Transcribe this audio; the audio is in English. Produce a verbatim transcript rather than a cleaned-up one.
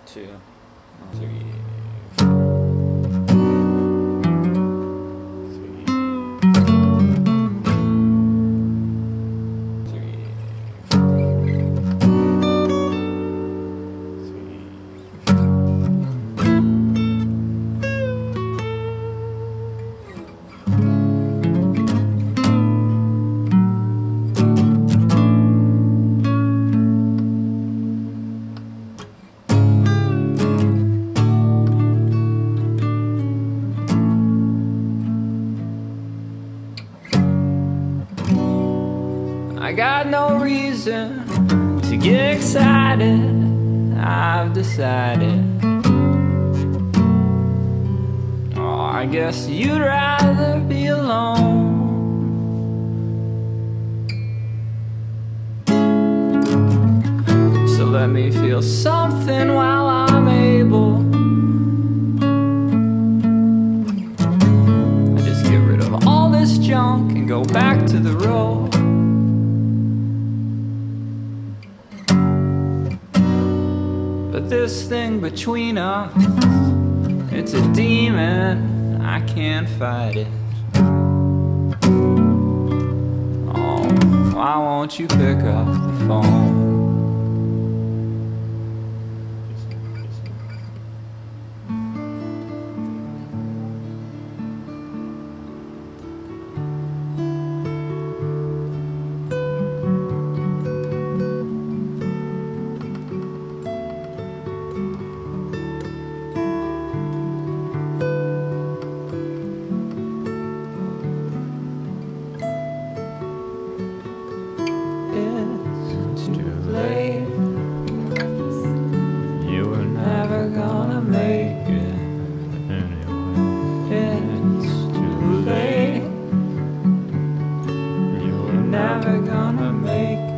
two, three. I got no reason to get excited. I've decided. Oh, I guess you'd rather be alone. So let me feel something while I'm able. I just get rid of all this junk and go back to the road. But this thing between us, it's a demon, I can't fight it. Oh, why won't you pick up the phone? It's too late. You were never gonna make it anyway. It's too late. You were never gonna make it.